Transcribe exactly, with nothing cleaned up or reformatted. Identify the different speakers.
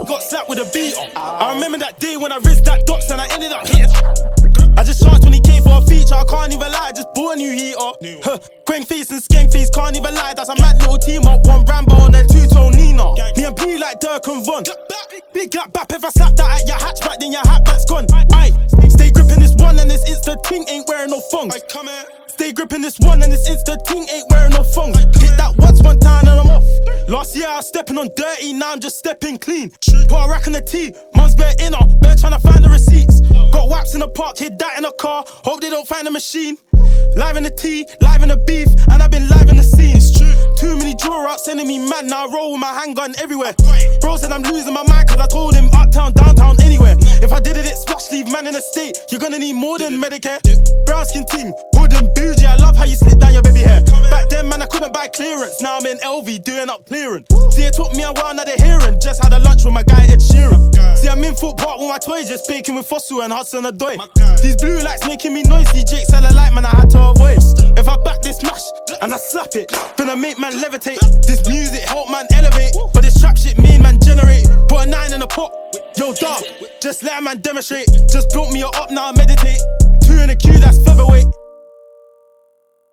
Speaker 1: got slapped with a beat on. I remember that day when I risked that dots and I ended up hitting. I just charged twenty K for a feature, I can't even lie, I just bought a new heater. Huh. Quang face and skank face, can't even lie, that's a mad little team up. One Rambo and then two-tone Nina. Me and B like Dirk and Von. Big gap bap, if I slap that at your hatchback, then your hatback's gone. Aye, stay gripping this one and this Insta ting ain't wearing no thongs. Stay gripping this one and this Insta ting ain't wearing no thongs. Hit that once one time and I'm off. Last year I was stepping on dirty, now I'm just stepping clean. Put a rack on the T, mum's bare inner, bare trying to find the receipts. Got waps in the park, hid that in a car, hope they don't find the machine. Live in the tea, live in the beef, and I've been live in the scene. Too many draw outs sending me mad, now I roll with my handgun everywhere. Bro said I'm losing my mind cause I told him uptown, downtown, anywhere. If I did it, it's splash, leave man in the state. You're gonna need more than Medicare. Brown skin ting, hood and bougie, I love how you slip down your baby hair. Back then man I couldn't buy clearance, now I'm in L V doing up clearance. See it took me a while, now they're hearing. Just had a lunch with my guy Ed Sheeran. See I'm in Foot Park with my toys, just baking with Fossil and Hudson a doy. These blue lights making me noisy, Jake said I like man I had to avoid. If I back this mash and I slap it, gonna make man levitate. This music help man elevate, but this trap shit made man generate. Put a nine in a pot, yo dog, just let a man demonstrate. Just built me a up, now I meditate. Two in a queue, that's featherweight.